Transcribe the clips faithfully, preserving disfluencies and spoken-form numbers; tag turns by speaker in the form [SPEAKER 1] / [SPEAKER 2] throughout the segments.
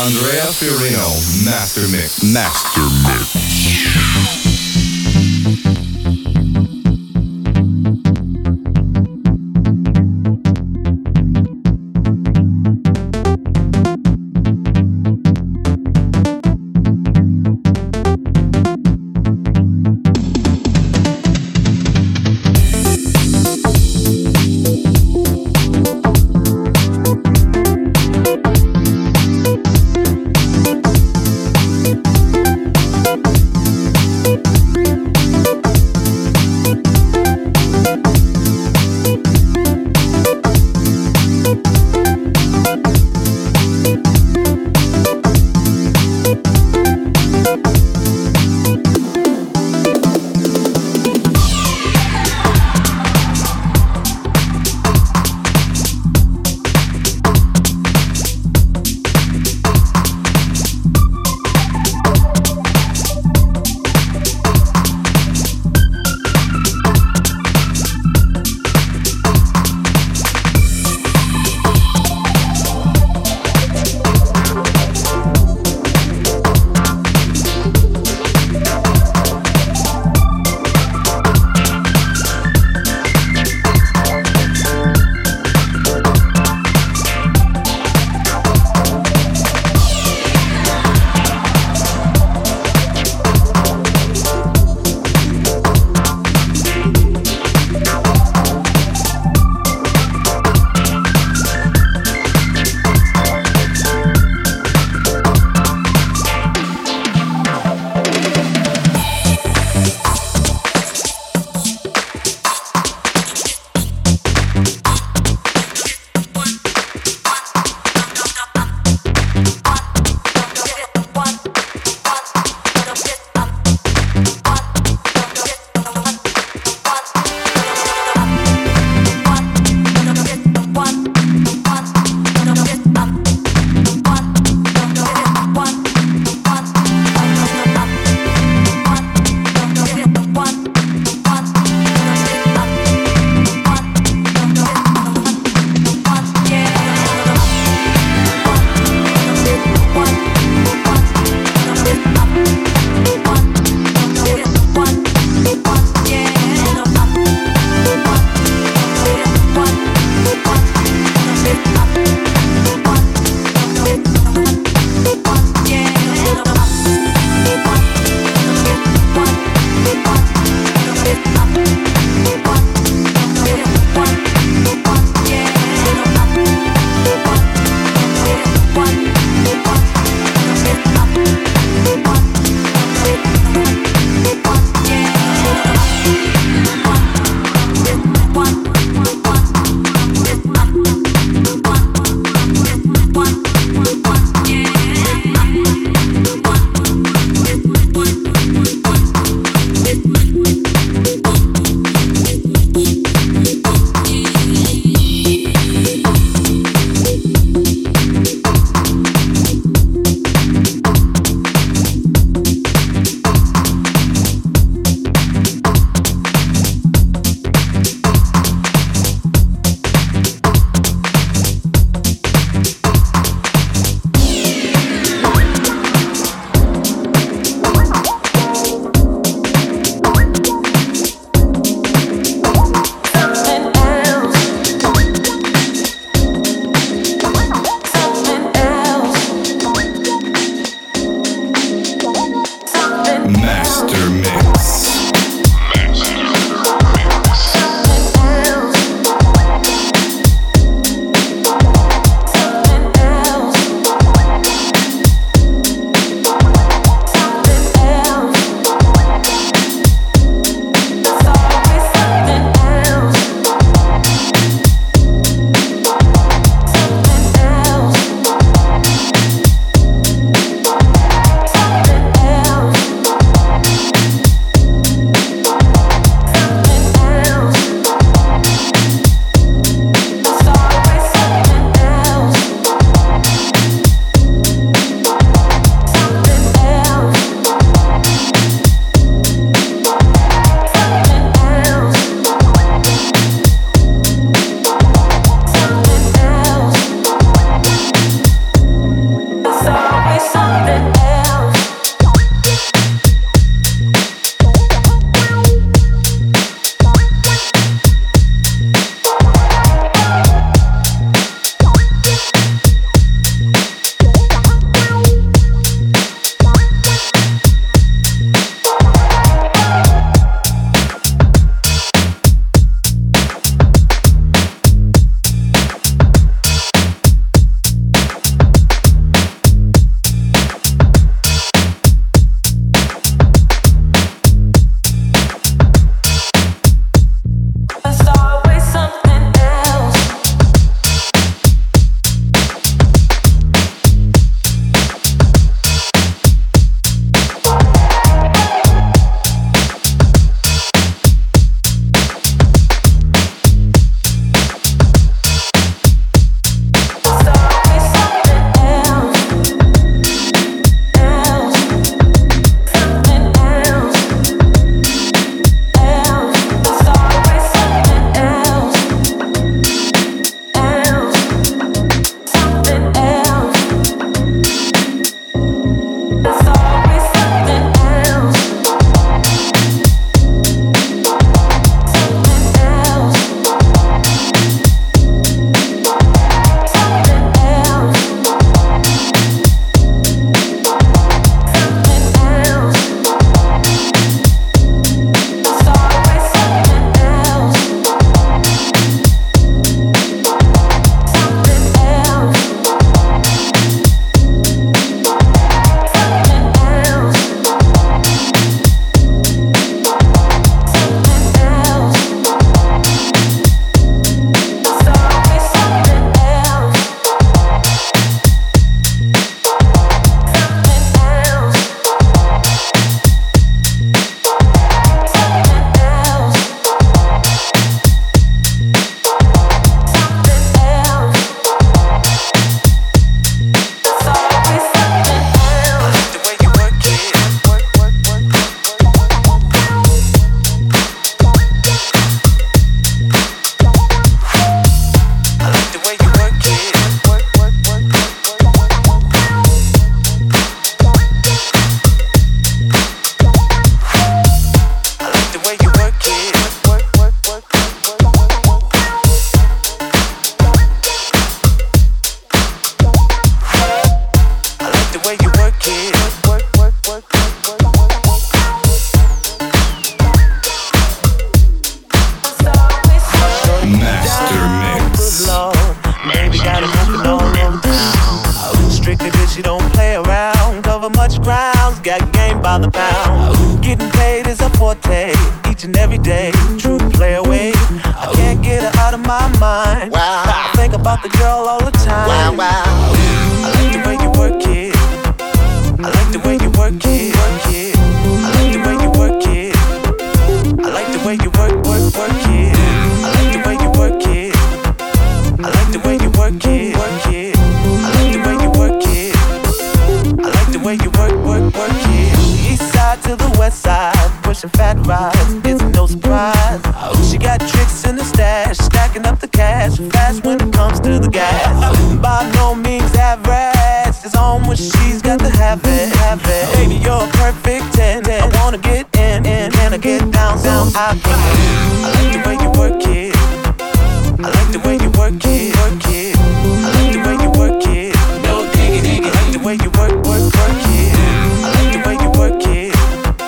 [SPEAKER 1] Andrea Fiorino, Master Mix. Master Mix.
[SPEAKER 2] by the pound. Getting paid is a forte, each and every day. True play away, I can't get her out of my mind.
[SPEAKER 3] Wow.
[SPEAKER 2] I think about the girl all the time.
[SPEAKER 3] Wow, wow.
[SPEAKER 2] I like the way you work it. I like the way you work it. Work it. I like the way you work it. I like the way you work, work, work it. I like the way you work it. I like the way you work it. Work it. I like the way you work it. I like the way you work, work, work it. East side to the west side, pushing fat rides, it's no surprise. She got tricks in the stash, stacking up the cash, fast when it comes to the gas. By no means average, it's on when she's got to have it, have it. Baby, you're a perfect ten. I wanna get in, in, and I get down, down, I can. I like the way you work it. I like the way you work it, work it. I like the way you work it. No diggity. I like the way you work, work, work it. I like the way you work it.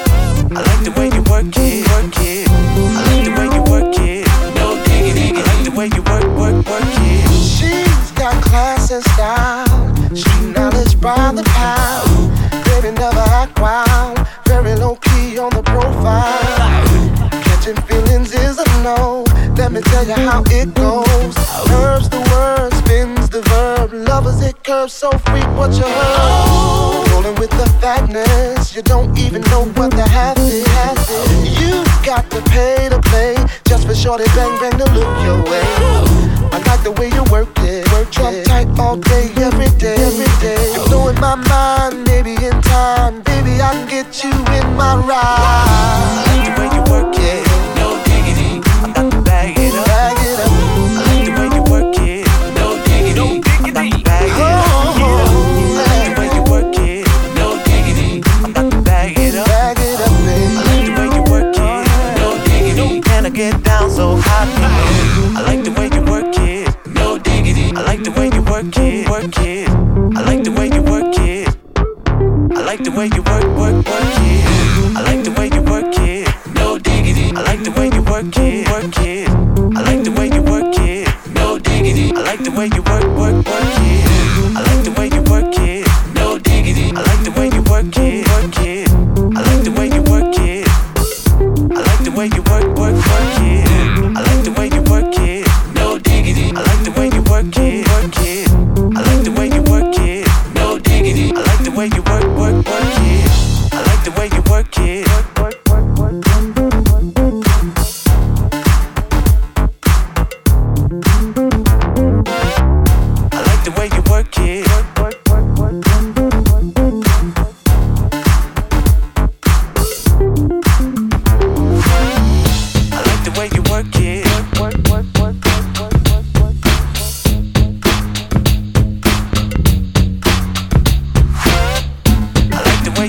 [SPEAKER 2] I like the way you work it, work it. I like the way you work it. No diggity. I like the way you work, work, work it.
[SPEAKER 3] She's got class and style. Street knowledge by the pound. Baby never act wild. Very low key on the profile. Catching feelings is a no. Let me tell you how it goes. Curves the word, spins the verb. Lovers it curves so free, what you heard. Rolling with the fatness, you don't even know what the half is. You got to pay to play, just for shorty bang bang to look your way. I like the way you work it, work it. Tight all day, every day, every day. You're blowing my mind, maybe in time, baby I can get you in my ride.
[SPEAKER 2] I like the way you work it, no diggity. I'm about to bag it up.
[SPEAKER 3] Bag it up.
[SPEAKER 2] I like the way you work it, no diggity. I'm about to bag it up. I like the way you work it, no diggity. I'm about to bag it up.
[SPEAKER 3] Bag it up, baby.
[SPEAKER 2] I like the way you work it, no diggity. Can I get down so high? I like the way you work it, no diggity. I like the way you work it, work it. I like the way you work it. I like the way you work, work, work it. I like the way you work it, no diggity. I like the way you work it, work it. I like the way you work it, no diggity. I like the way you work, work, work it. I like the way you work it, no diggity. I like the way you work it, work it. I like the way you work it. I like the way you work, work, work it. I like the way you work it, no diggity. I like the way you work it, work it. I like the way you work it, no diggity. I like the way you work, work, work it. I like the way you work it. Work, work, work, I like the way you work it. I like the way you work it. I like the way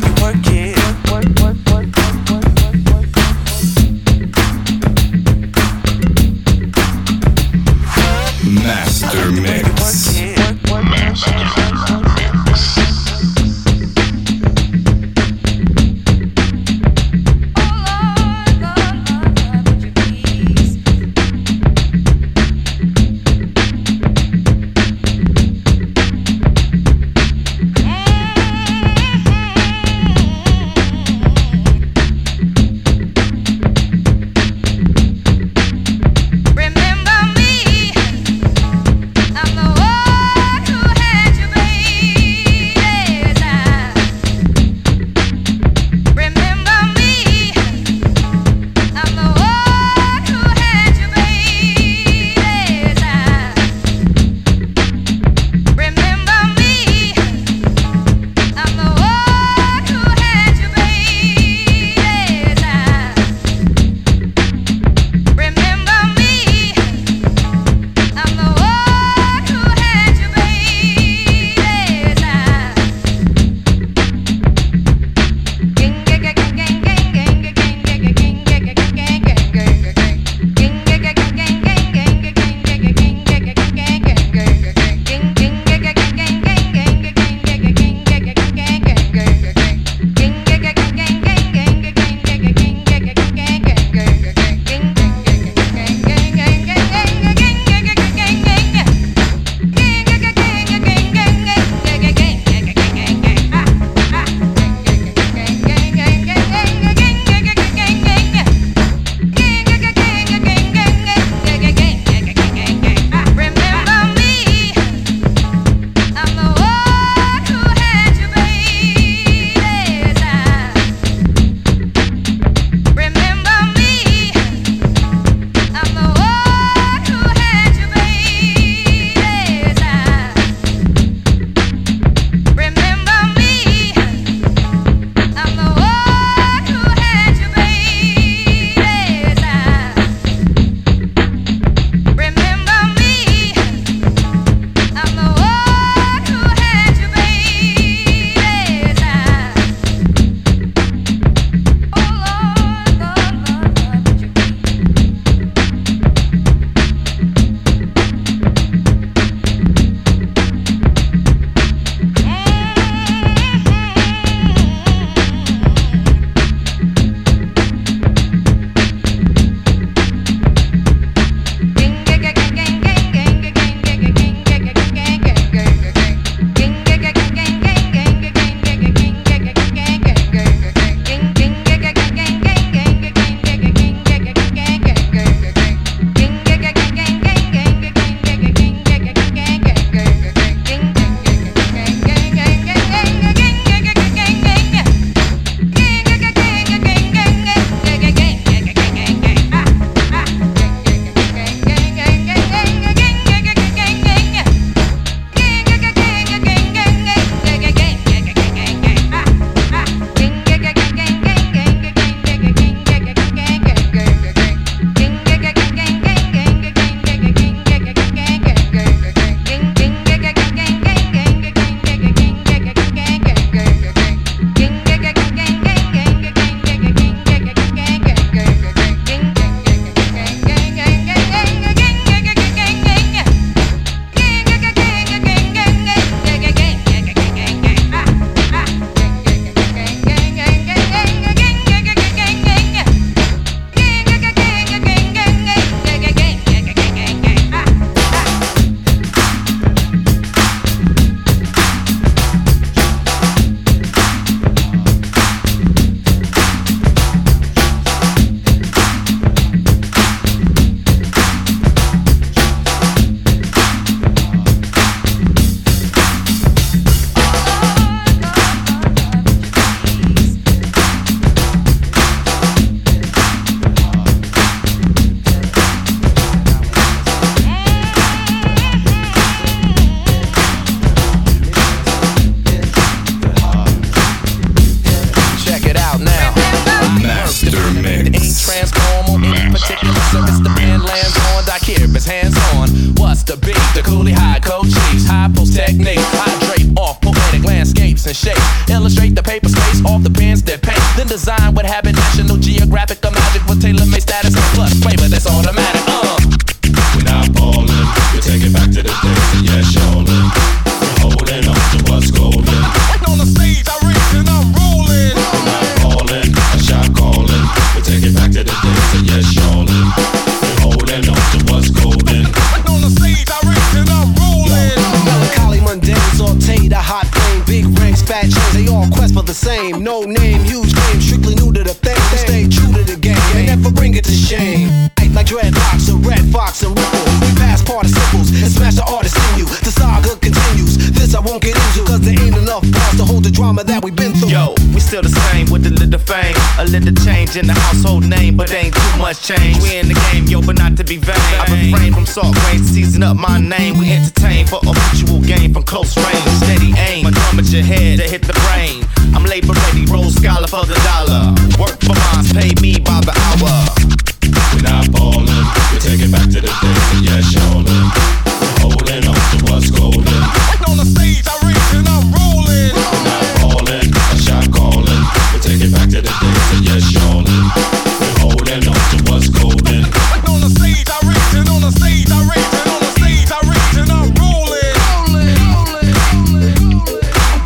[SPEAKER 4] and shape. Illustrate the paper space off the pens that paint. Then design what habit, National Geographic or Magic with tailor-made status and plus flavor that's automatic. Uh.
[SPEAKER 1] We're not ballin', we take it back to the days of yeah, showin'. We're holding on to what's golden.
[SPEAKER 5] On the stage, I reach and I'm rolling.
[SPEAKER 1] We're not ballin', a shot callin'. We take it back to the days of yeah, showin'. We're holding on to what's golden.
[SPEAKER 5] On the stage, I reach and I'm rolling.
[SPEAKER 6] Melancholy, mundane, saute the hot flame. Big rings, fat chains, they all quest for the same. No name, huge game, strictly new to the thing. Stay true to the game, and never bring it to shame. Like dreadlocks, a red fox and ripple. We pass participles and smash the artist in you. The saga continues. This I won't get into, cause there ain't enough bars to hold the drama that we've been through.
[SPEAKER 4] Yo, we still the same with a little fame. A little change in the household name, but ain't too much change. We in the game, yo, but not to be vain. I refrain from salt grains, season up my name. We entertain for a mutual game from close range. Steady aim, my drum at your head to hit the brain. I'm labor ready, roll scholar for the dollar. Work for mines, pay me by the hour.
[SPEAKER 1] We're not ballin', we take it back to the days of yeah, showin'. We're holding on to what's golden.
[SPEAKER 5] On the stage, I reach and I'm rolling.
[SPEAKER 1] We're not ballin', a shot callin'. We take it back to the days of yeah, showin'. We're holding on to what's golden.
[SPEAKER 5] On the stage, I reach and on the stage, I reach and on the stage, I reach and I'm rolling. Rolling, rolling, rolling, rolling.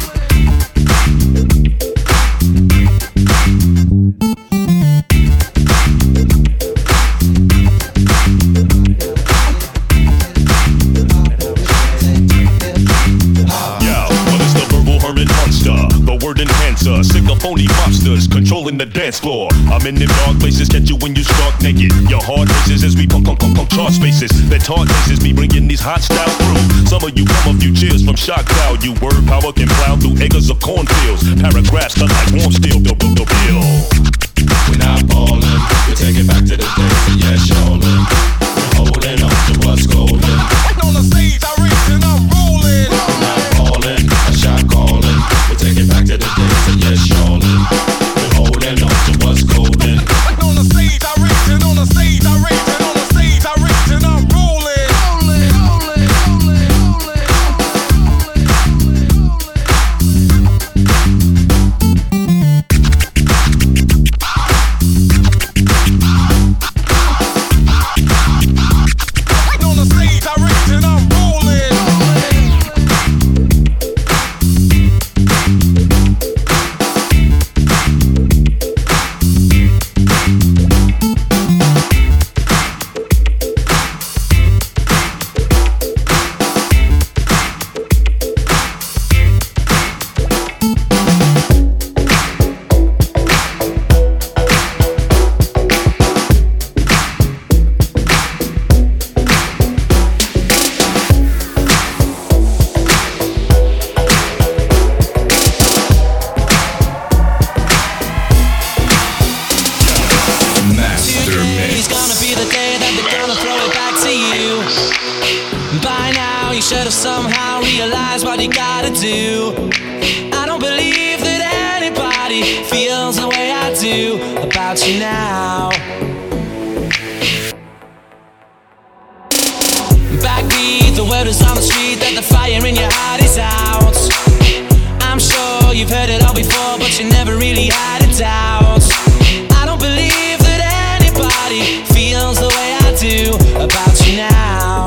[SPEAKER 1] Enhancer, sick of phony mobsters controlling the dance floor. I'm in them dark places, catch you when you stark naked. Your heart races as we pump, pump, pump, pump chart spaces. That taunt faces me bringing these hot styles through. Some of you come a few cheers from shock value. Word power can plow through acres of cornfields. Paragraphs cut like warm steel, the the the bill. We're not ballin', we take it back to the days of yeah, showin'. We're holding on to what's golden.
[SPEAKER 5] On the stage, I reach and I'm rolling.
[SPEAKER 1] We're not ballin', a shot callin'. We take it back to the days of yeah, showin'. We're holding on to what's golden.
[SPEAKER 5] On the stage, I reach and on the stage, I reach and on the stage, I reach and I'm rolling. Rolling, rolling, rolling, rolling, on the stage, I reach and I'm rolling.
[SPEAKER 2] Today's gonna be the day that they're gonna throw it back to you. By now you should have somehow realized what you gotta do. I don't believe that anybody feels the way I do about you now. Backbeat, the word is on the street that the fire in your heart is out. I'm sure you've heard it all before, but you never really had a doubt. I don't believe that anybody feels the way I do about you now.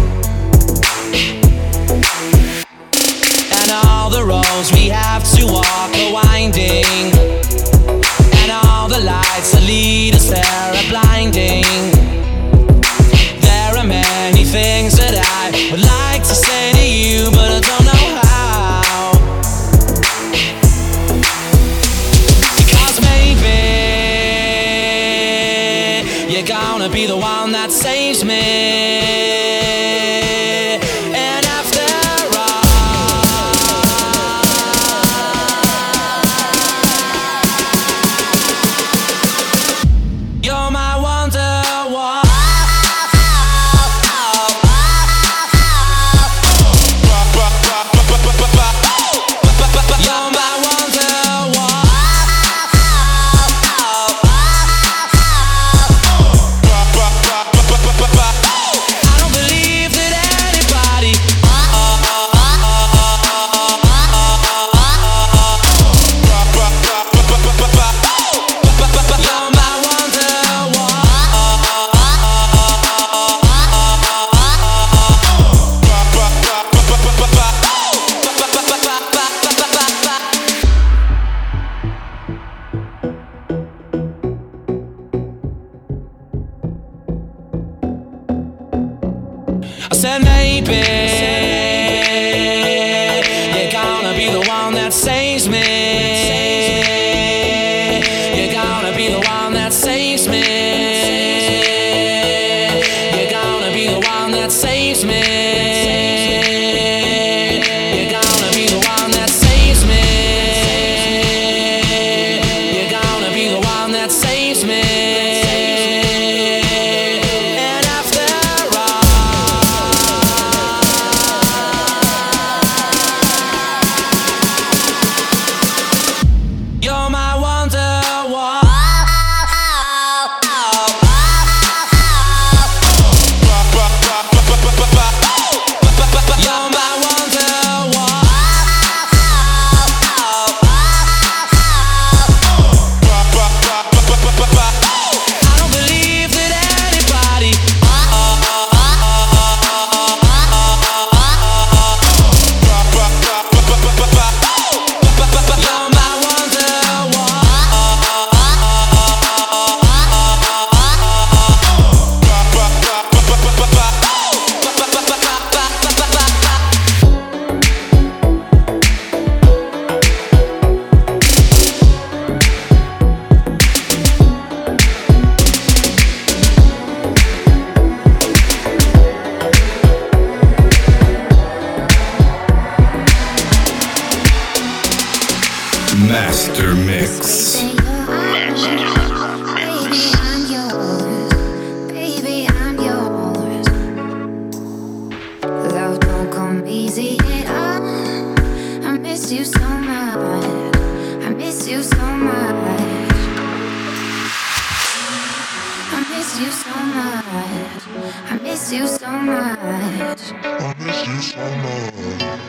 [SPEAKER 2] And all the roads we have to walk are winding, and all the lights that lead us there are blinding. There are many things that I would like to say to you, but I don't know how. Because maybe you're gonna be the one that saves me. And after all, you're my wonderwall. You're my wonderwall.
[SPEAKER 7] said maybe you're gonna be the one that saves me. You're gonna be the one that saves me. You're gonna be the one that saves me. You're gonna be the one that saves me. You're gonna be the one that saves me.
[SPEAKER 1] Master Mix.
[SPEAKER 8] Baby, I'm yours. Love don't come easy at all. I miss you so much. I miss you so much. I miss you so much. I miss you so much. I miss you so much.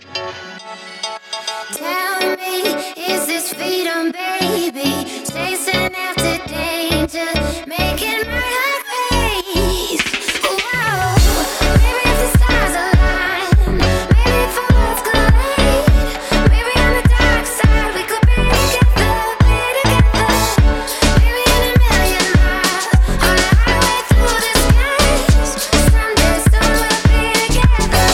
[SPEAKER 8] Tell me, is this freedom, baby? Chasing after danger, making my heart race. Whoa, maybe if the stars align, maybe if our worlds collide, maybe on the dark side we could be together, be together. Maybe in a million miles, on a highway through the skies, someday soon we'll be together.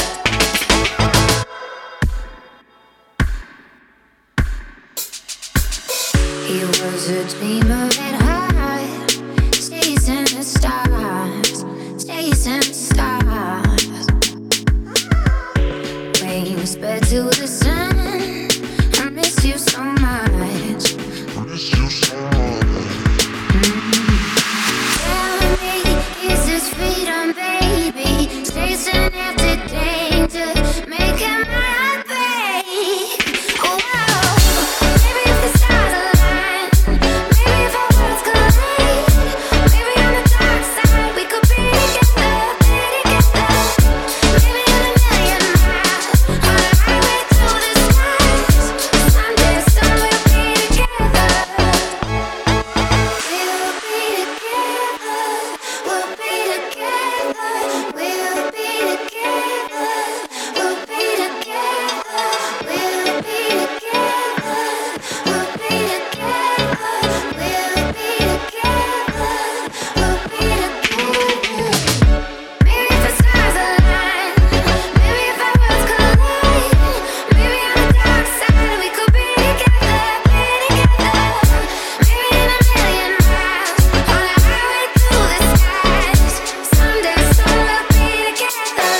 [SPEAKER 8] He was a dreamer at heart, chasing the stars, chasing the stars. Wings spread to the sun. I miss you so much. I miss you so much. Mm-hmm. Tell me, is this freedom, baby? Chasing after danger, making my heart break. Oh, wow. Maybe if the stars align, maybe if our worlds collide, maybe on the dark side we could be together, be together. Maybe in a million miles, on a highway through the skies, someday soon we'll be together. We'll be together. We'll be together. We'll be together. We'll be together. We'll be together. We'll be together. We'll be together. We'll be together. Maybe if the stars align, maybe if our worlds collide, maybe on the dark side we could be together, be together. Maybe in a million miles, on a highway through the skies, someday soon we'll be together.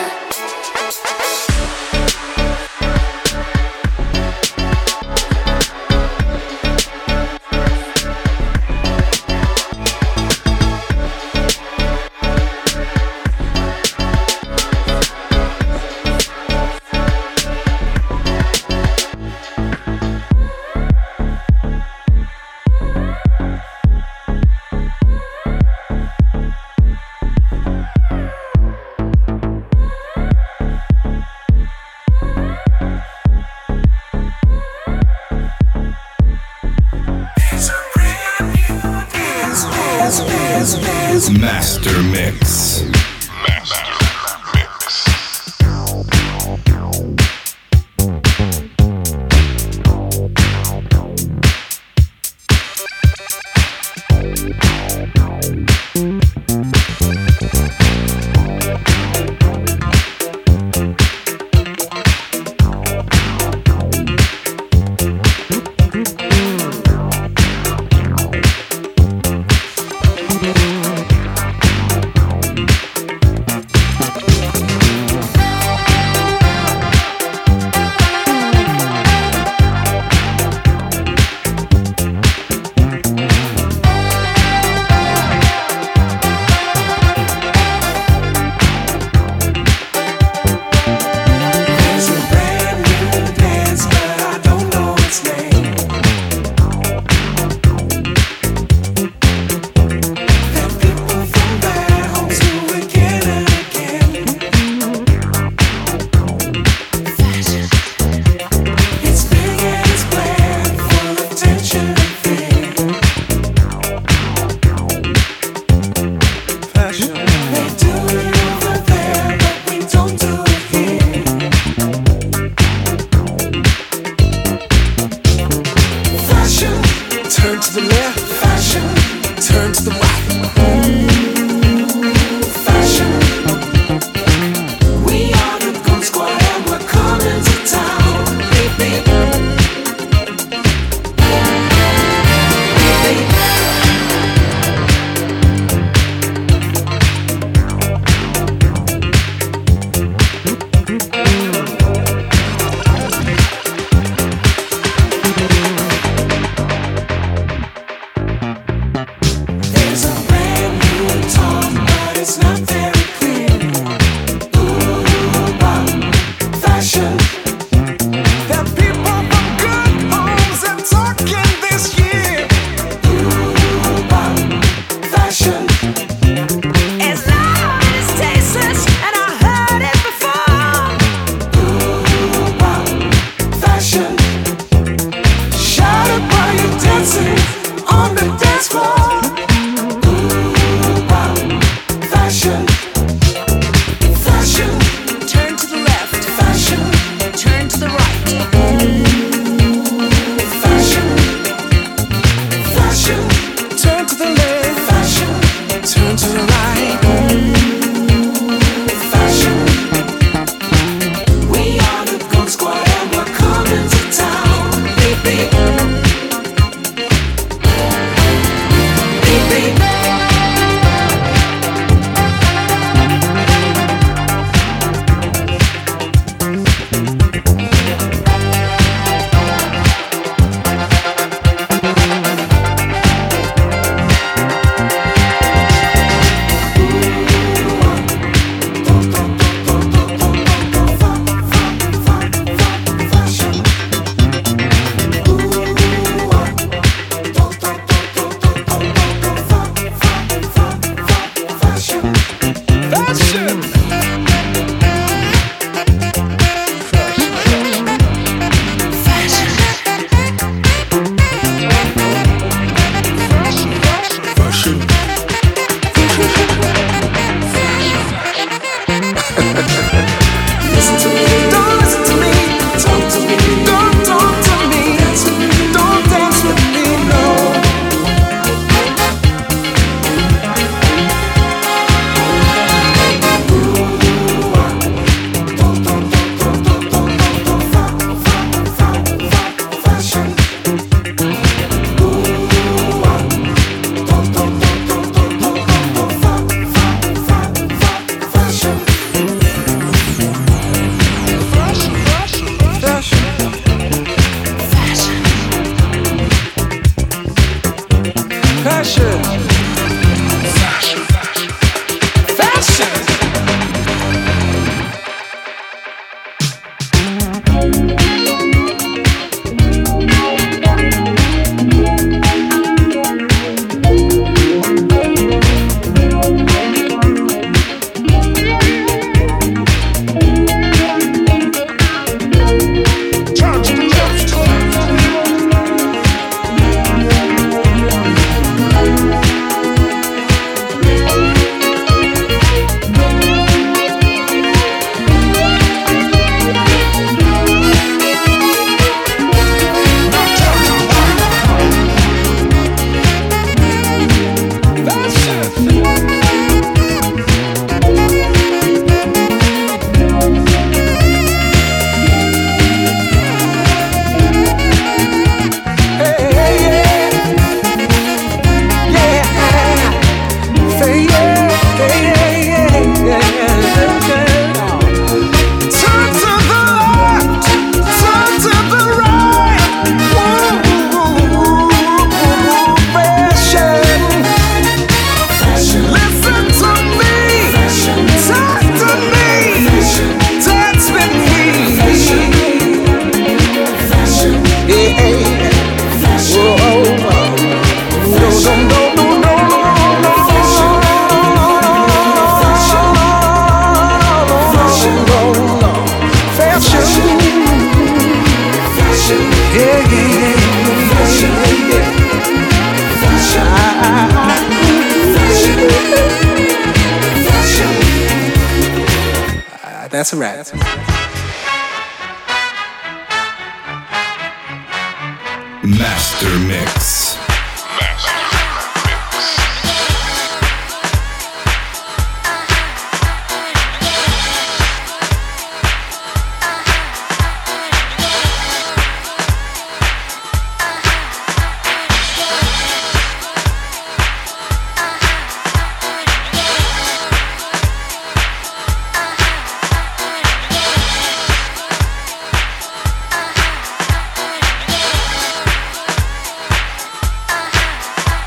[SPEAKER 1] Master Mix.
[SPEAKER 6] Turn to the left. Fashion. Turn to the right. Fashion. We are the Goon Squad and we're coming to town. Beep, beep. Beep, beep.
[SPEAKER 9] That's a wrap.
[SPEAKER 10] Master Mix.
[SPEAKER 8] Uh-huh.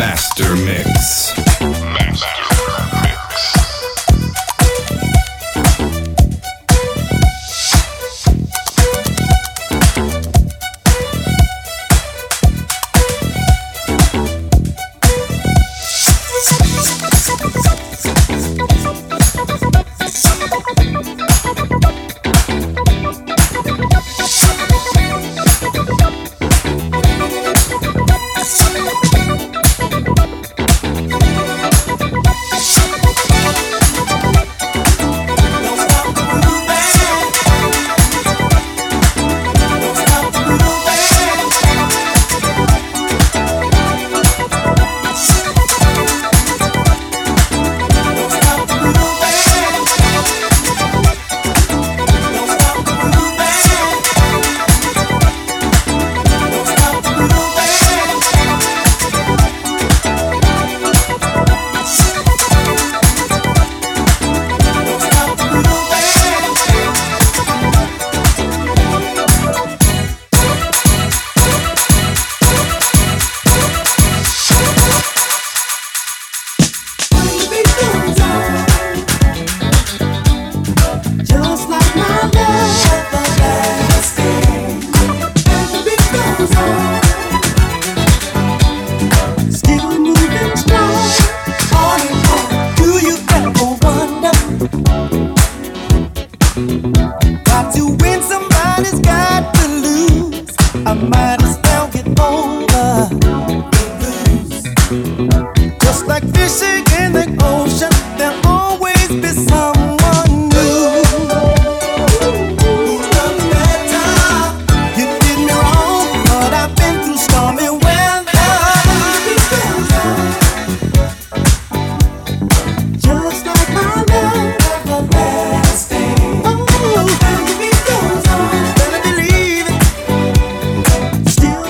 [SPEAKER 9] Master Mix.
[SPEAKER 10] Still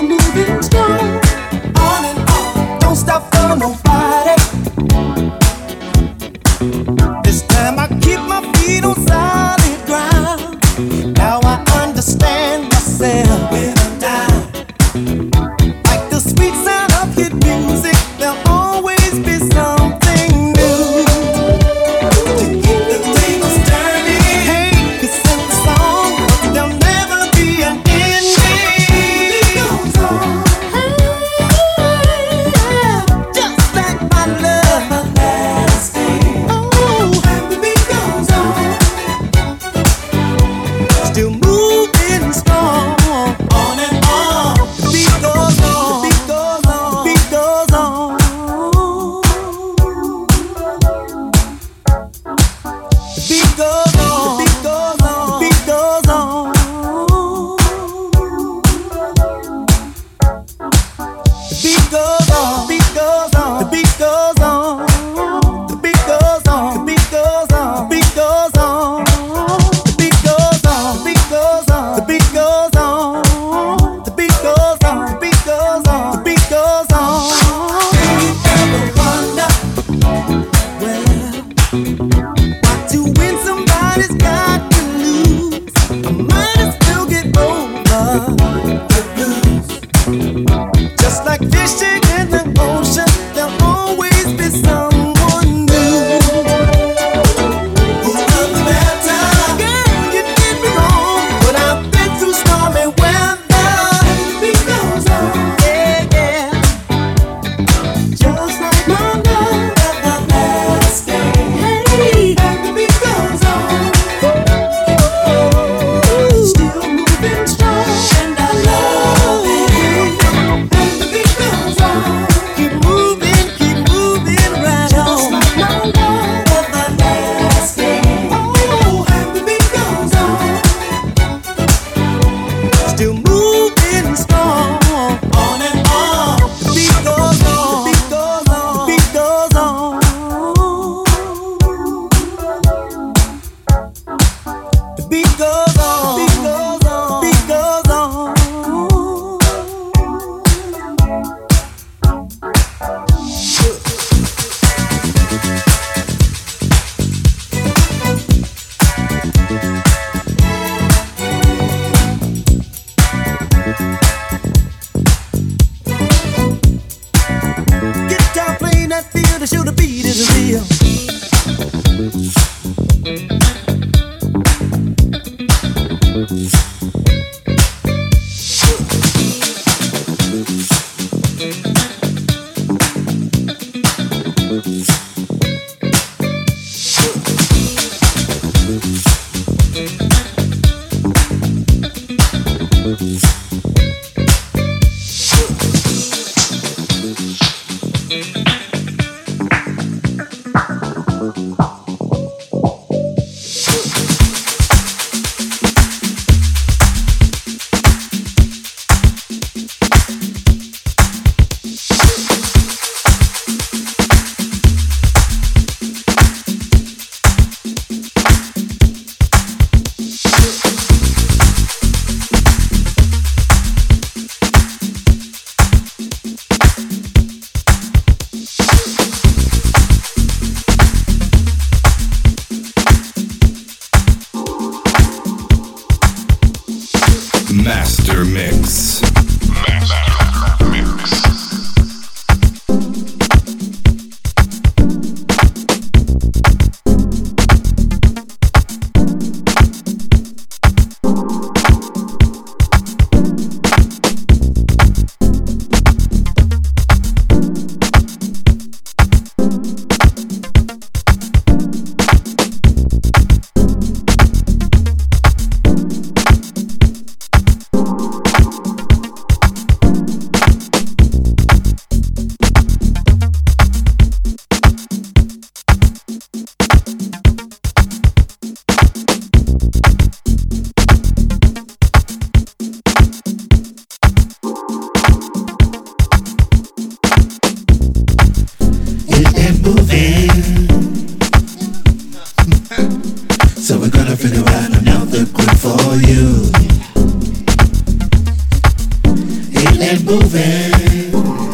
[SPEAKER 9] ain't moving.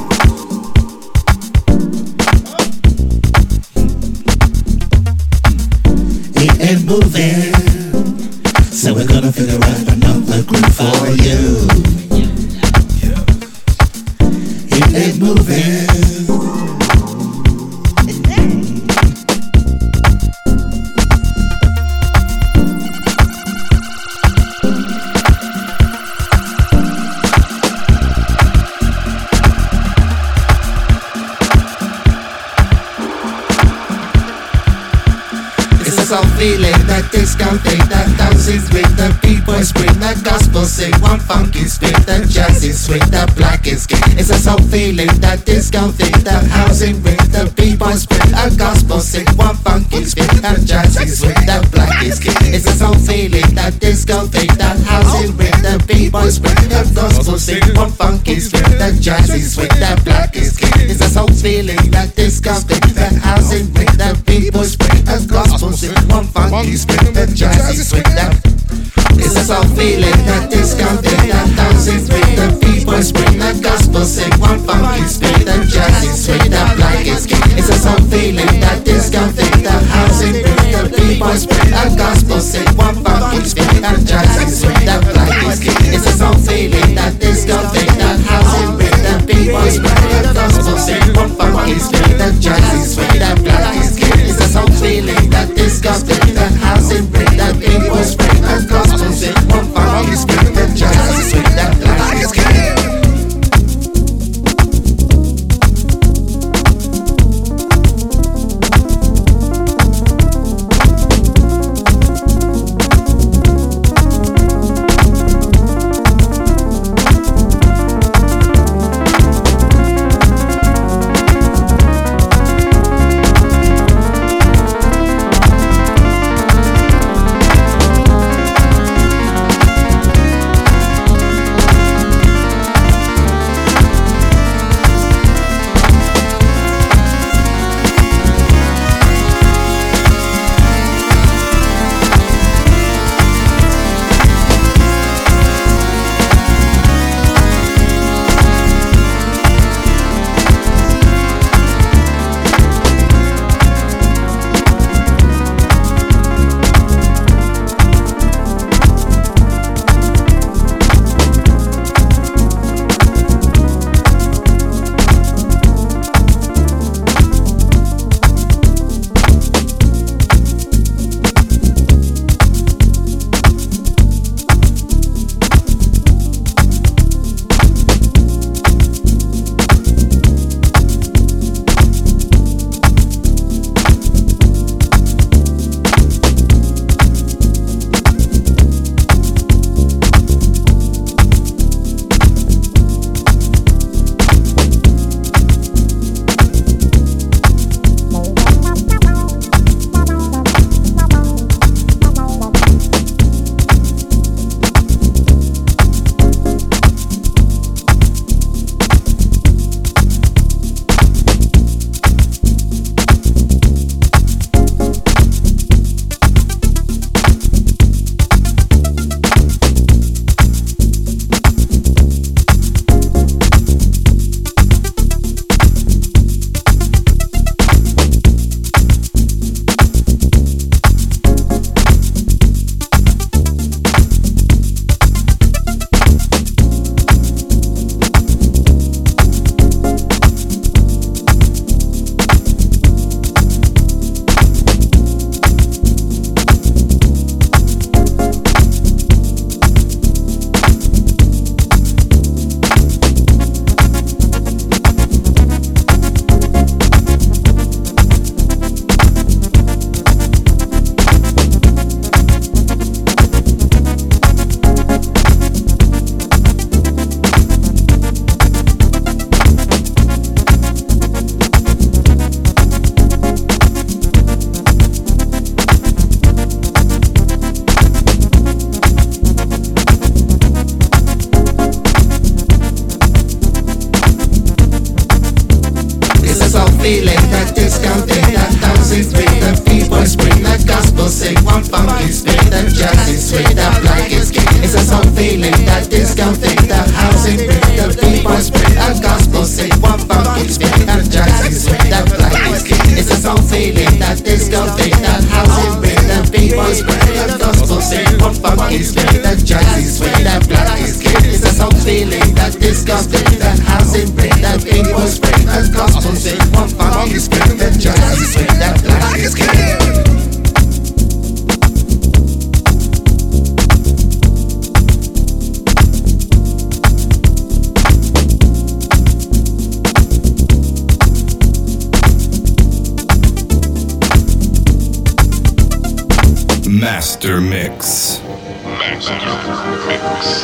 [SPEAKER 9] It ain't moving. So we're gonna figure out another groove for you. It ain't moving.
[SPEAKER 10] So feeling that disco thing, that dancing swing, the b-boy spring, that gospel sing, one funky spin, that jazzy swing, that black is king. It's a soul feeling, that disco thing, that housing ring, the b-boy spring, that gospel sing, one funky spin, that jazzy swing, that black is king. It's a soul feeling, that disco thing, that housing ring, the b-boy spring, that gospel sing, one funky spin, that jazzy swing, that black is king. It's a soul feeling, that disco thing, that housing ring, that b-boy spring, that gospel sing. One funky spin, that jazzy swing, that it's a soul feeling, that disco thing, that dancing swing, that b-boy spring, that gospel sing. One funky spin, that jazzy swing, that black is king. It's a soul feeling, that disco thing, that housing ring, that b-boy spring, that gospel sing. One funky spin, that jazzy swing, that black is king. It's a soul feeling, that disco thing, that housing ring, that b-boy spring, that gospel sing. One funky spin, that jazzy swing, that black is king. It's a soul feeling, that disco thing, that housing ring, that b-boy spring, that gospel sing. One funky spin, that jazzy swing, that black is king. feeling that discounting, that dancing swing, that b-boy spring, that gospel sing, one funky spin, that jazzy swing, that black is king. It's a soul feeling, that discounting, that housing ring, that b-boy disco stick, that house in brick, that people spring, that gospel sing, one funky spin, that jazzy swing, that black is king.
[SPEAKER 11] Master Mix. Master Mix.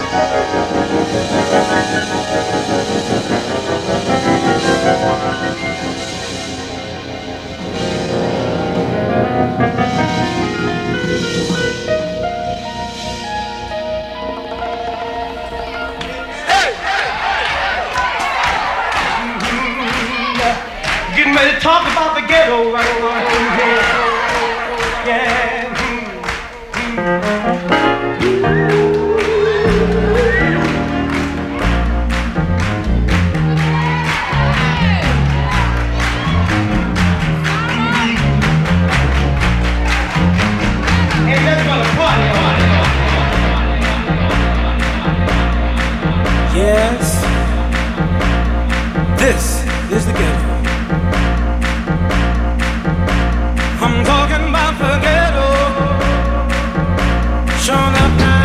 [SPEAKER 12] Getting ready to talk about the ghetto right here. Yeah. Yes, this is the ghetto. I'm talking about the ghetto. Showing up now.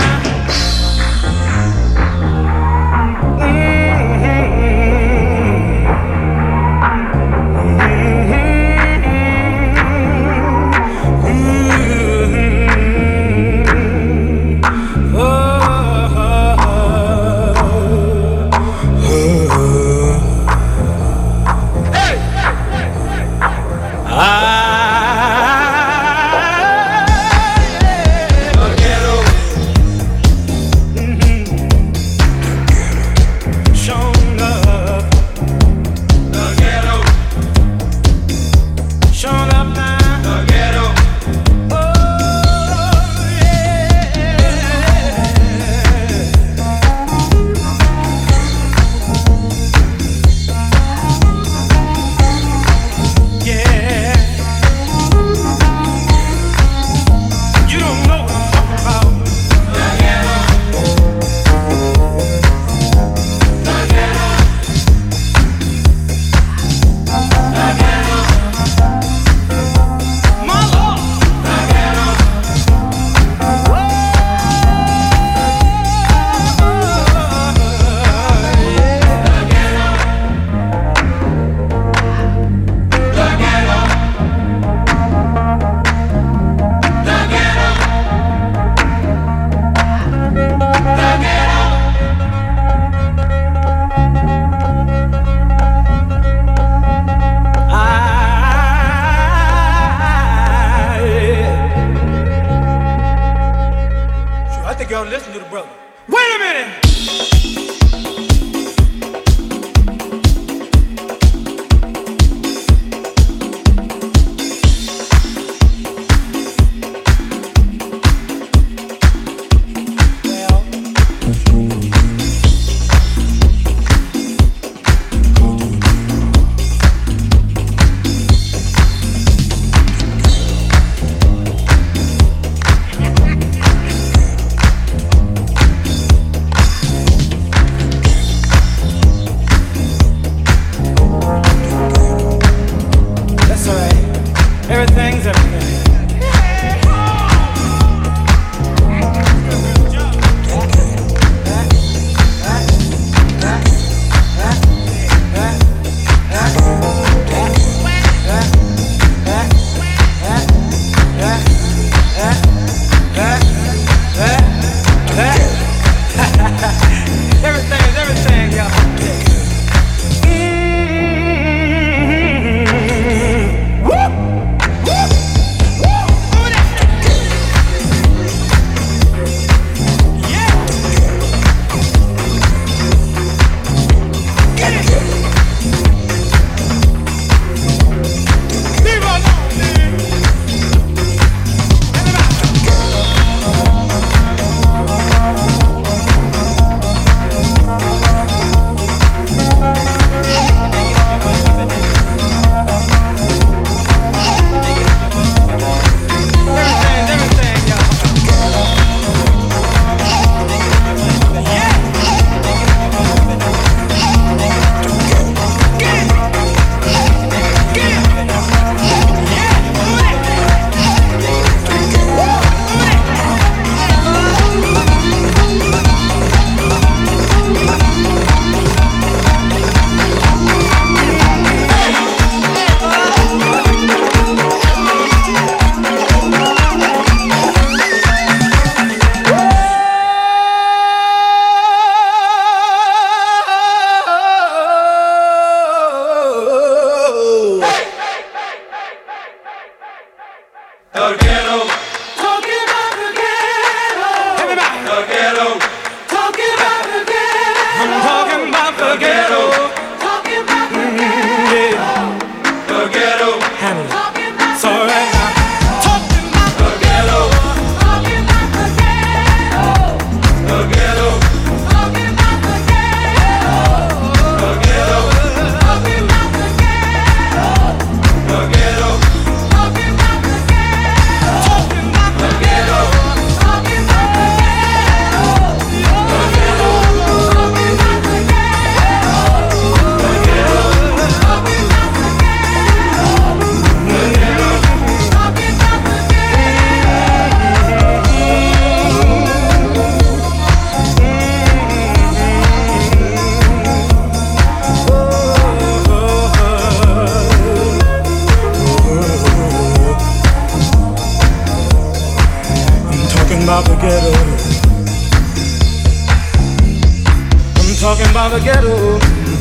[SPEAKER 12] about the ghetto.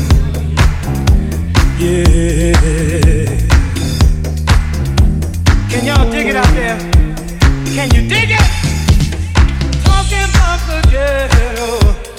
[SPEAKER 12] Yeah. Can y'all dig it out there? Can you dig it? Talking about the ghetto.